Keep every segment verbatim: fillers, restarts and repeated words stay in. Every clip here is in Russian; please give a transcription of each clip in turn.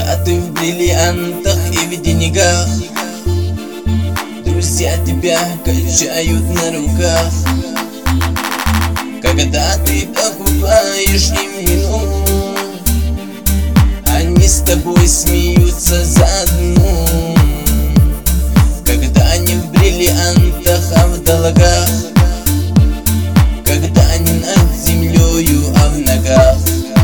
Когда ты в бриллиантах и в деньгах, друзья тебя качают на руках. Когда ты покупаешь им вино, они с тобой смеются заодно. Когда они в бриллиантах, а в долгах, когда они над землею, а в ногах,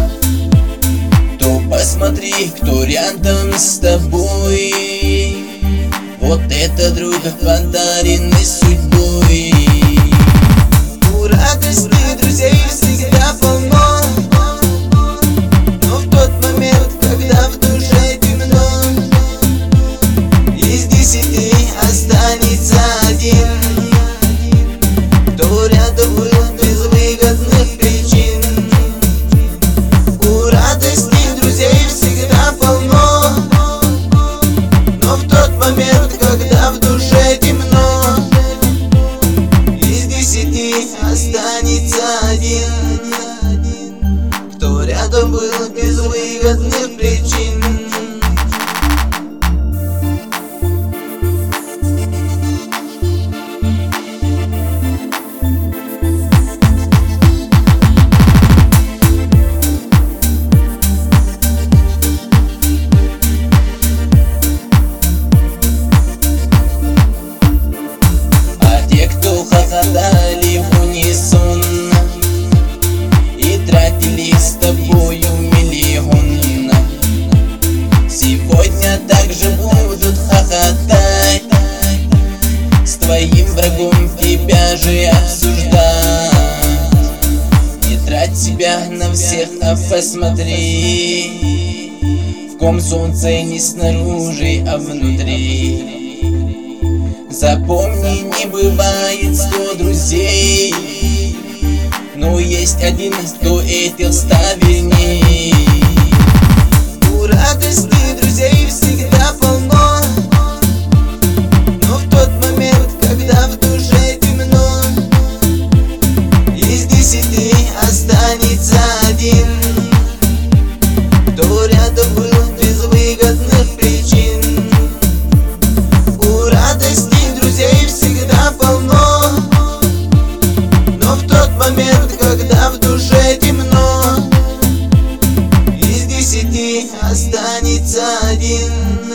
то посмотри, кто рядом с тобой. Вот это друг, подаренный судьбой. У радости друзей всегда полно, но в тот момент, когда в душе темно, из десяти останется один, кто рядом был без выгодных причин. У радости друзей всегда полно, но в тот момент, когда в душе темно, из десяти останется один, кто рядом был без выгодных причин. Хохотали в унисон и тратили с тобою миллион. Сегодня также будут хохотать, с твоим врагом тебя же обсуждать. Не трать себя на всех, а посмотри, в ком солнце не снаружи, а внутри. Запомни, не бывает сто друзей, но есть один, кто этих ста верней. У радости друзей всегда полно, но в тот момент, когда в душе темно, из десяти останется один, кто рядом был без выгодных причин. У радости друзей всегда полно, но в тот момент, когда в душе темно, из десяти останется один,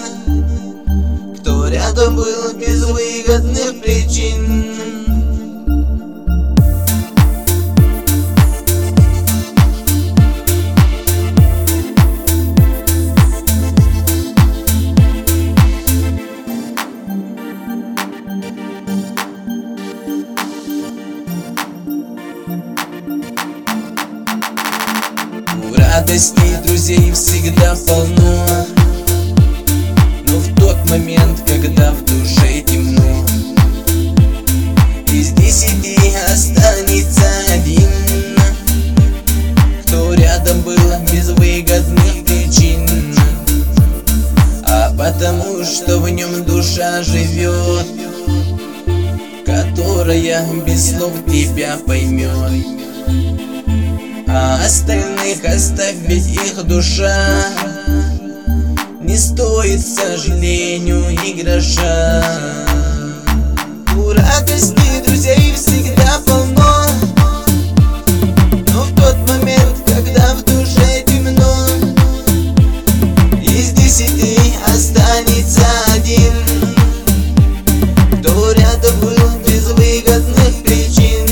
кто рядом был без выгодных причин. Радости друзей всегда полно, но в тот момент, когда в душе темно, из десяти останется один, кто рядом был без выгодных причин. А потому что в нем душа живет, которая без слов тебя поймет. А остальных оставь, ведь их душа не стоит, к сожалению, и гроша. У радости друзей всегда полно, но в тот момент, когда в душе темно, из десяти останется один, кто рядом был без выгодных причин.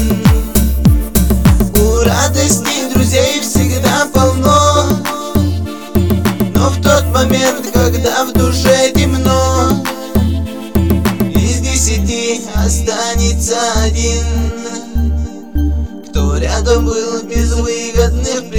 У радости друзей всегда полно, но в тот момент, когда в душе темно, из десяти останется один, кто рядом был без выгодных